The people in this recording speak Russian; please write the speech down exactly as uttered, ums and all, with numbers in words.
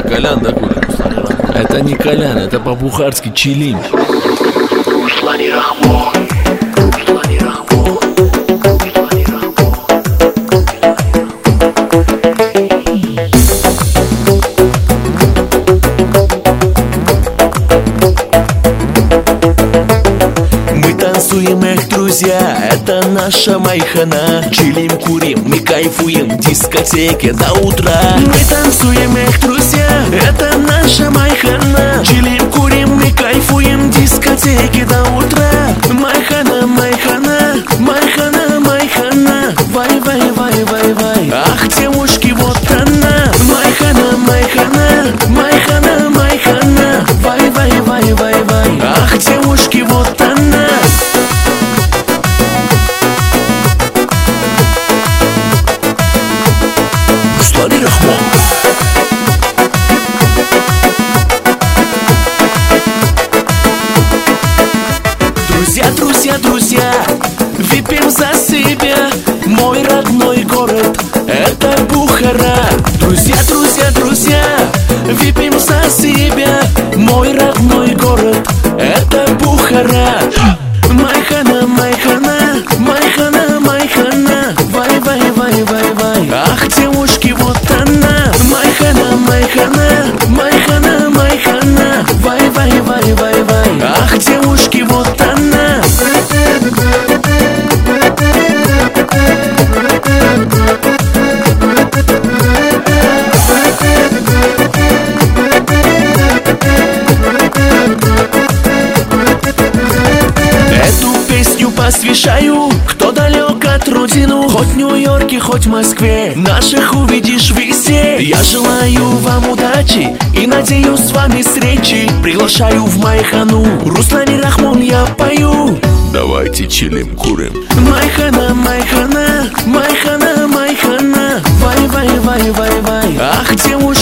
Колян, да, курим? Это не Колян, это по-бухарски чилим. Мы танцуем, эх, друзья, это наша майхана. Чилим, курим, мы кайфуем в дискотеке до утра. Мы танцуем, эх, друзья, это наша майхана. Чилим, курим, мы кайфуем в дискотеке до утра. Майхана, майхана, майхана, майхана. Вай, вай, вай, вай, вай. Ах, девушки, вот она. Майхана, майхана, майхана, майхана. Вай, вай, вай, вай, вай. Ах, девушки, вот она. Руслан Рахмон. Друзья, друзья, друзья, выпьем за себя. Мой родной город — это Бухара. Друзья, друзья, друзья, выпьем за себя. Мой родной город — это Бухара. Майхана, майхана, майхана, майхана. Вай, вай, вай, вай, вай. Ах, девушки, вот она. Майхана, майхана, майхана, майхана. Вай, вай, вай, вай, вай. Ах, девушки, вот она. Эту песню посвящаю, кто далек от родину. Хоть в Нью-Йорке, хоть в Москве, наших увидишь везде. Я желаю вам удачи и надеюсь с вами встречи. Приглашаю в майхану, Руслан Рахмон я пою. Давайте чилим, курим. Майхана, майхана, майхана, майхана. Вай, вай, вай, вай, вай. Ах, девушка.